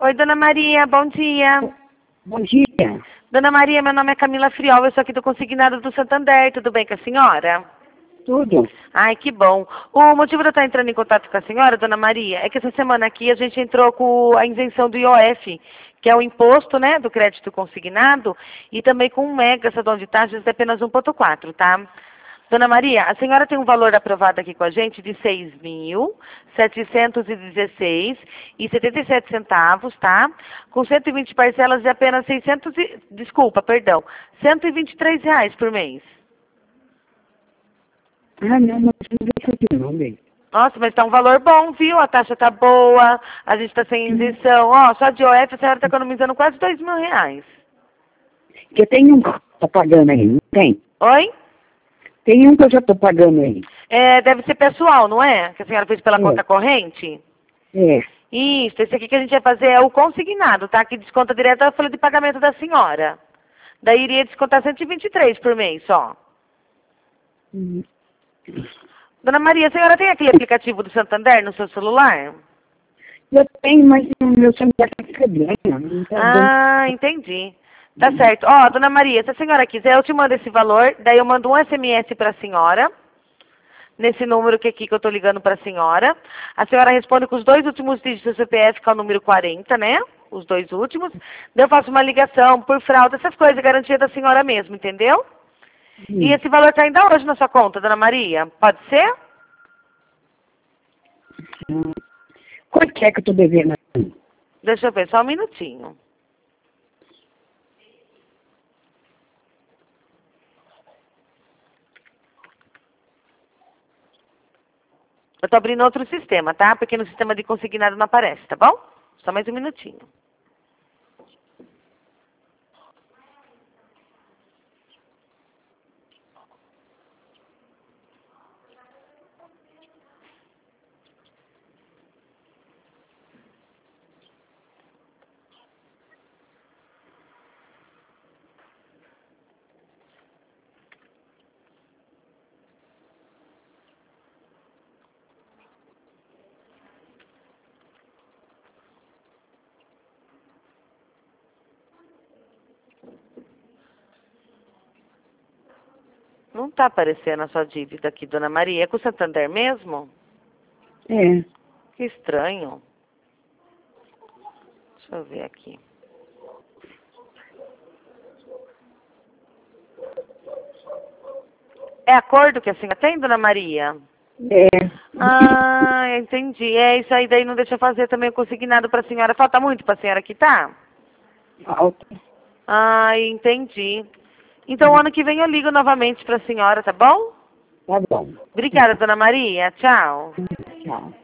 Oi, Dona Maria, bom dia. Bom dia. Dona Maria, meu nome é Camila Friol, eu sou aqui do Consignado do Santander, tudo bem com a senhora? Tudo? Ai, que bom. O motivo de eu estar entrando em contato com a senhora, Dona Maria, é que essa semana aqui a gente entrou com a isenção do IOF, que é o imposto, né, do crédito consignado, e também com um mega saldo de taxas de apenas 1,4, tá? Dona Maria, a senhora tem um valor aprovado aqui com a gente de 6.716,77 centavos, tá? Com 120 parcelas de apenas 123 reais por mês. Ah, não, mas não vem isso aqui não, bem. Nossa, mas tá um valor bom, viu? A taxa tá boa, a gente tá sem isenção. Ó, só de OF a senhora tá economizando quase 2.000 reais. Porque tem um que eu tô pagando aí, não tem? Oi? Tem um que eu já tô pagando aí. É, deve ser pessoal, não é? Que a senhora fez pela conta corrente? É. Isso, esse aqui que a gente vai fazer é o consignado, tá? Que desconta direto da folha de pagamento da senhora. Daí iria descontar 123 por mês só. Hum. Dona Maria, a senhora tem aquele aplicativo do Santander no seu celular? Eu tenho, mas o meu celular tá quebrando. Não tá dando. Ah, entendi. Tá certo. Ó, Dona Maria, se a senhora quiser, eu te mando esse valor, daí eu mando um SMS para a senhora, nesse número que aqui que eu tô ligando para a senhora. A senhora responde com os 2 últimos dígitos do CPF, que é o número 40, né? Os 2 últimos. Daí eu faço uma ligação por fraude, essas coisas, garantia da senhora mesmo, entendeu? E esse valor tá ainda hoje na sua conta, Dona Maria. Pode ser? Quanto que é que eu tô devendo aí? Deixa eu ver, só um minutinho. Eu tô abrindo outro sistema, tá? Porque no sistema de consignado não aparece, tá bom? Só mais um minutinho. Não tá aparecendo a sua dívida aqui, Dona Maria. É com o Santander mesmo? É. Que estranho. Deixa eu ver aqui. É acordo que a senhora tem, Dona Maria? É. Ah, entendi. É isso aí, daí não deixa eu fazer também o consignado para a senhora. Falta muito para a senhora quitar? Falta. Ah, entendi. Então, ano que vem eu ligo novamente para a senhora, tá bom? Tá bom. Obrigada, Dona Maria. Tchau. Tchau.